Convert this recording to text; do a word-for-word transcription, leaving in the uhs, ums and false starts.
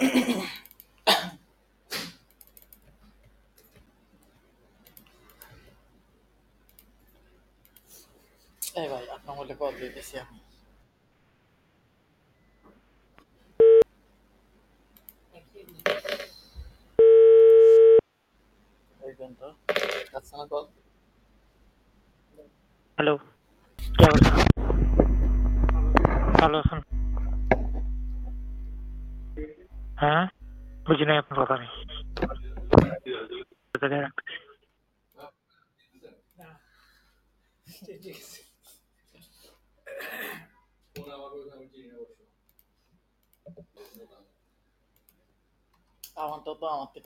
এই ভাই আপনার বলে কল দিতেছি আমি। দেখবেন তো যাচ্ছে না কল। হ্যালো, কি অবস্থা? ভালো আছেন? হ্যাঁ, বুঝি নাই আপনার কথা নেই। আমার তো তো আমার